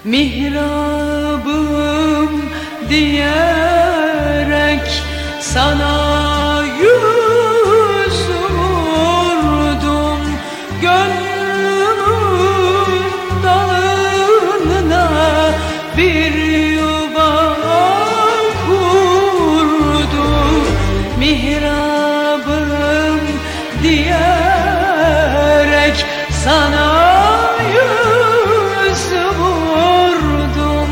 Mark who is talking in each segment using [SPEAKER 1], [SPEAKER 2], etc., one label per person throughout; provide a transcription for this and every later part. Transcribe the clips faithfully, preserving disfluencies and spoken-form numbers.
[SPEAKER 1] mihrabım diyerek sana yüz vurdum. Gönlümün dalına bir yuva kurdum. Mihrabım diyerek sana yüz vurdum.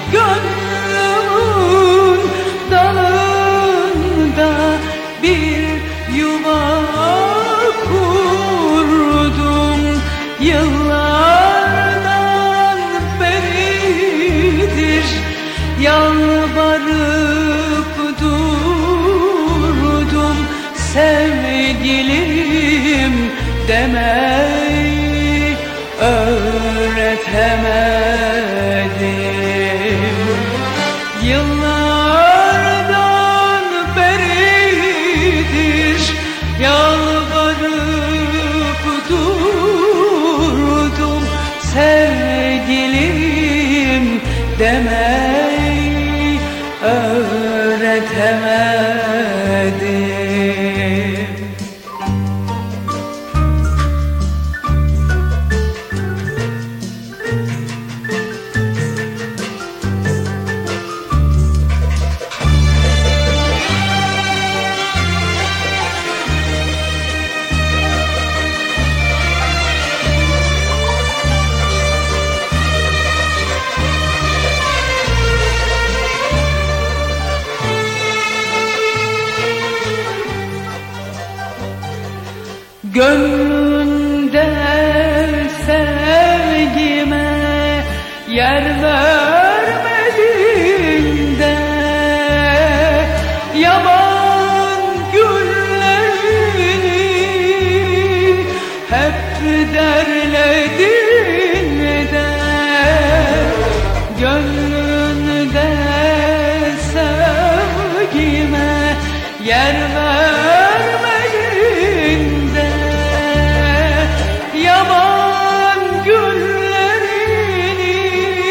[SPEAKER 1] Gönlümün dalında bir yuva kurdum. Yıllardan beridir yalvarıp durdum. Sevgilim demeyi öğretemedim. Yıllardan beridir yalvarıp durdum. Sevgilim demeyi öğretemedim. Gönlünde sevgime yer vermedin de yaban güllerini hep derledin de. Gönlünde sevgime yer vermedin de yaban güllerini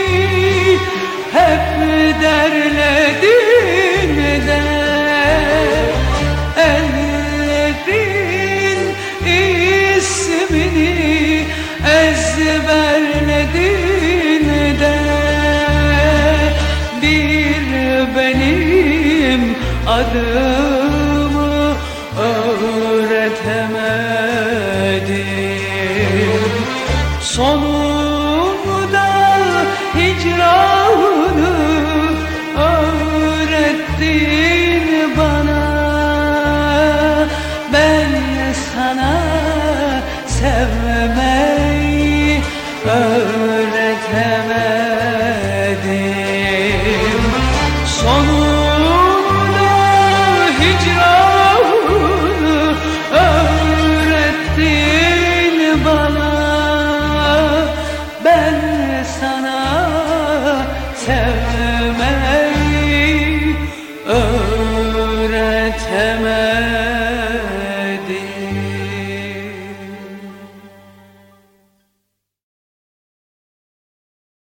[SPEAKER 1] hep derledin de. Ellerin ismini ezberledin de bir benim adımı öğretemedin. Sonunda hicranı öğrettin bana. Ben sana sevmeyi öğrettim.